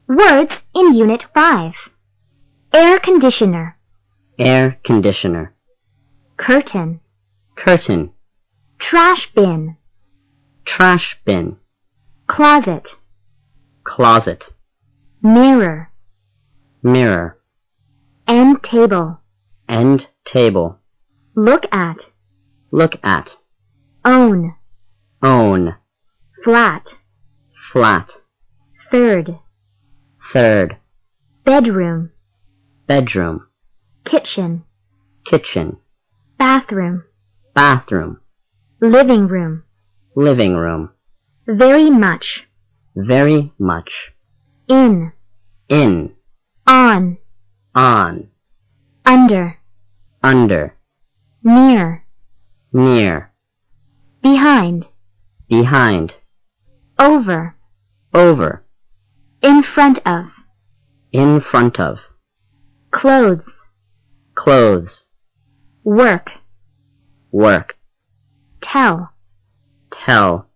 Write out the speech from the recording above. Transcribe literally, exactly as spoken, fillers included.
Words in Unit five. Air conditioner. Air conditioner. Curtain. Curtain. Trash bin. Trash bin. Closet. Closet. Mirror. Mirror. End table. End table. Look at. Look at. Own. Own. Flat. Flat. Third. Third. Bedroom. Bedroom. Kitchen. Kitchen. Bathroom. Bathroom. Living room. Living room. Very much. Very much. In. In. On. On. Under. Under. Near. Near. Behind. Behind. Over. Over. In front of. In front of. Clothes. Clothes. Work. Work. Tell. Tell.